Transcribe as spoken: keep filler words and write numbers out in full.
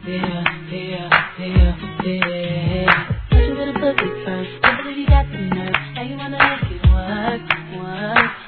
yeah, yeah, yeah, yeah. But you better put it first. I believe you got the nerve. Now you wanna make it work, work.